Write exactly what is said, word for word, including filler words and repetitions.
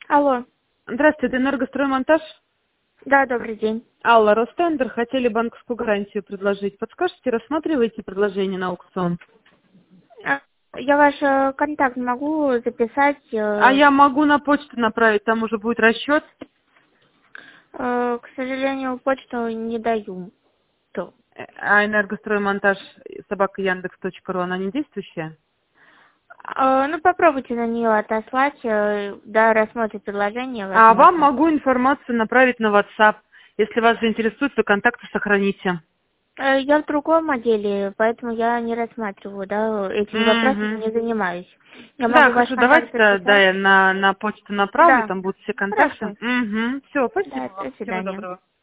Алло. Здравствуйте, это «Энергостроймонтаж». Да, добрый день. Алла, Ростендер, хотели банковскую гарантию предложить. Подскажите, рассматриваете предложение на аукцион? А, Я ваш э, контакт могу записать. А э, я могу на почту направить, там уже будет расчет. э, К сожалению, почту не даю. То. Э, А «Энергостроймонтаж» собака яндекс точка ру, она не действующая? Э, Ну, попробуйте на нее отослать, э, да, рассмотрите предложение, А вам возможно. могу информацию направить на WhatsApp. Если вас заинтересует, то контакты сохраните. Э, Я в другом отделе, поэтому я не рассматриваю, да, этими вопросами Угу. не занимаюсь. Я Да, могу ваш хорошо, давайте, контакт да, да, записать. я на, на почту направлю, Да, там будут все контакты. хорошо. Угу. Все, Да, спасибо до вам. Всего свидания. доброго.